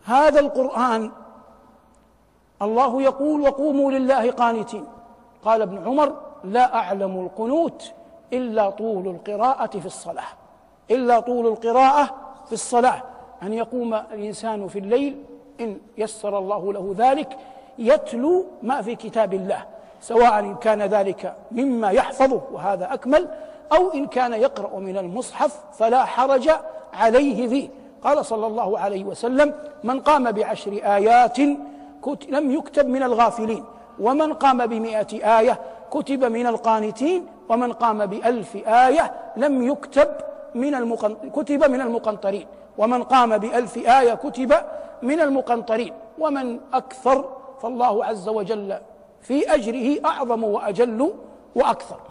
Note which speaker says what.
Speaker 1: هذا القرآن الله يقول: وقوموا لله قانتين. قال ابن عمر: لا أعلم القنوت إلا طول القراءة في الصلاة، إلا طول القراءة في الصلاة، أن يقوم الإنسان في الليل إن يسر الله له ذلك يتلو ما في كتاب الله، سواء إن كان ذلك مما يحفظه وهذا أكمل، أو إن كان يقرأ من المصحف فلا حرج عليه فيه. قال صلى الله عليه وسلم: من قام ب10 آيات لم يكتب من الغافلين، ومن قام ب100 آية كتب من القانتين، ومن قام ب1000 آية لم يكتب كتب من المقنطرين، ومن قام ب1000 آية كتب من المقنطرين. ومن أكثر فالله عز وجل في أجره أعظم وأجل وأكثر.